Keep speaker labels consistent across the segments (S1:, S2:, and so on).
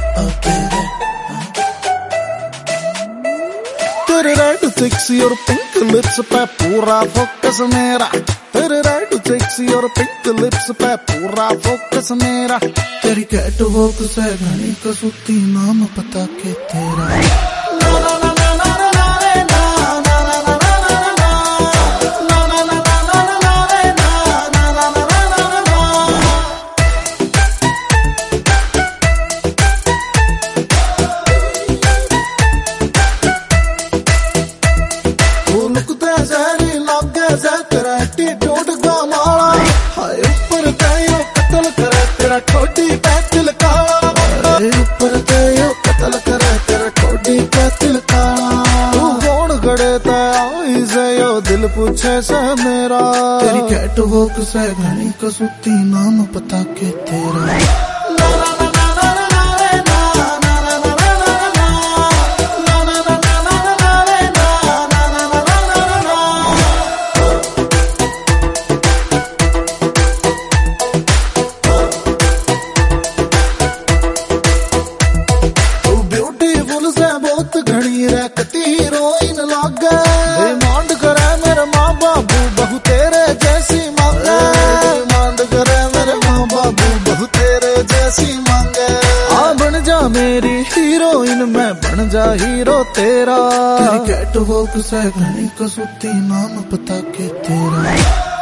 S1: तेरे red sexy और pink lips पे पूरा फोकस मेरा, तेरे रेड सेक्सी और पिंक लिप्स पे पूरा फोकस मेरा। तेरी कैट वॉक से घनी कसूती नाम पता के तेरा। तेरा एटीट्यूड गमाला, हाय ऊपर तेयो कत्ल करे तेरा ठोडी पैतिल काला, ऊपर तेयो कत्ल करे तेरा ठोडी पैतिल काला। तू कौन गड़े ते आई से यो दिल पूछे से मेरा। तेरी कैट वॉक से घनी कसूती नाम पता के तेरा। घड़ी रखती हीरोइन लागे, डिमांड करे मेरे माँ बाबू बहु तेरे जैसी मांगे, डिमांड करे मेरे माँ बाबू बहु तेरे जैसी मांगे। आ बन जा मेरी हीरोइन मैं बन जा हीरो तेरा। तेरी कैट वॉक से घनी कसूती नाम पता के तेरा।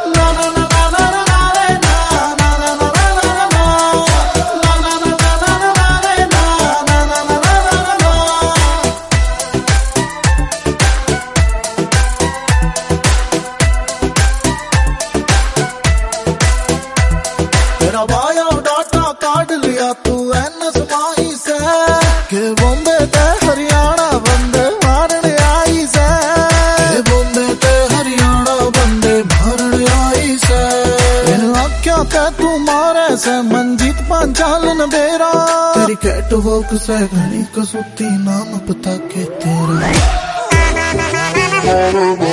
S1: तेरा बायोडाटा काट लिया तू एनएस माही से, के बॉम्बे ते हरियाणा बंदे मारने आई से, के बॉम्बे ते हरियाणा बंदे मारने आई से। इन आख्या ते तू मारे से मंजीत पांचाल न बेरा। तेरी कैट वॉक से घनी कसूती नाम पता के तेरा।